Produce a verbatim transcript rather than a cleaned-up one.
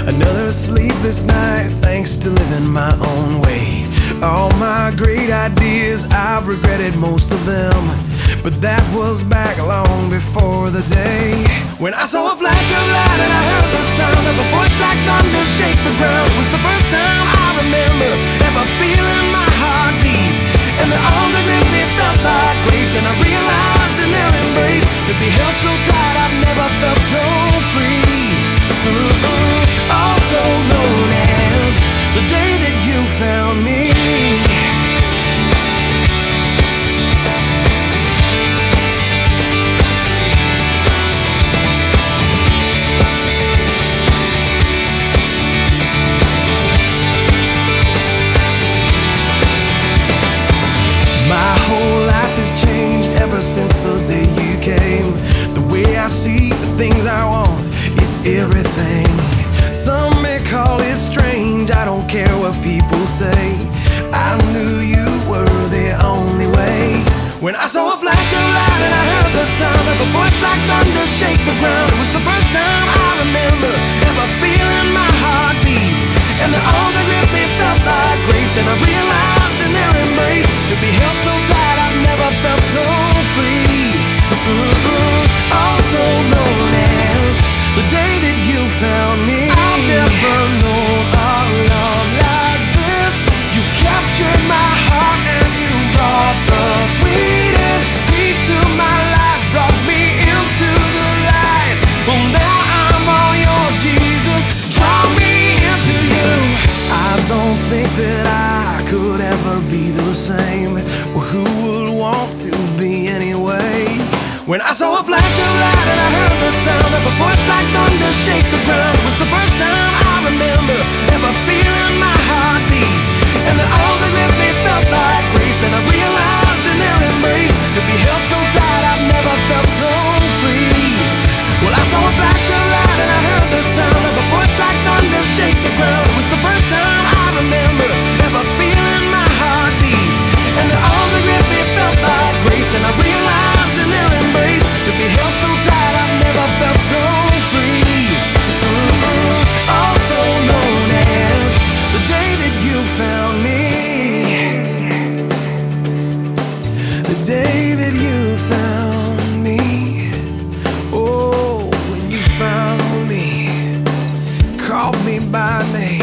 Another sleepless night, thanks to living my own way. All my great ideas, I've regretted most of them, but that was back long before the day when I saw a flash of light and I heard the sound of a voice like thunder shake the ground. It was the first time I remember ever feeling my heart beat, and the arms that gripped me felt like grace, and I realized in their embrace to be held so tight I've never felt so free. Mm-mm. Also known as the day that you found me. My whole life has changed ever since the day you came. The way I see the things I want, it's everything. Some may call it strange, I don't care what people say. I knew you were the only way when I saw a flash of light and I heard the sound of a voice like thunder shake the ground. It was the first time I remember ever feeling my heart beat, and the arms that gripped me felt like grace, and I realized in their embrace to be held so tight I've never felt so free. Mm-mm. Also known as the day that you found me. I've never known a love like this. You captured my heart and you brought the sweetest peace to my life, brought me into the light. Well, now I'm all yours, Jesus, draw me into you. I don't think that I could ever be the same. Well, who would want to be anyway? When I saw a flash of light and I heard the sound of a voice like thunder shake the ground. It was the first time I remember ever feeling my heart beat, and the arms that gripped me felt like grace, and I realized in their embrace to be held so tight I've never felt so free. Well, I saw a flash of light and I heard the sound of a voice like thunder shake the ground. It was the first time I remember ever feeling my heart beat, and the arms that gripped me felt like grace, and I realized in their embrace to be held so tight I've never felt so free. Mm-mm. Also known as the day that you found me. The day that you found me. Oh, when you found me, called me by name.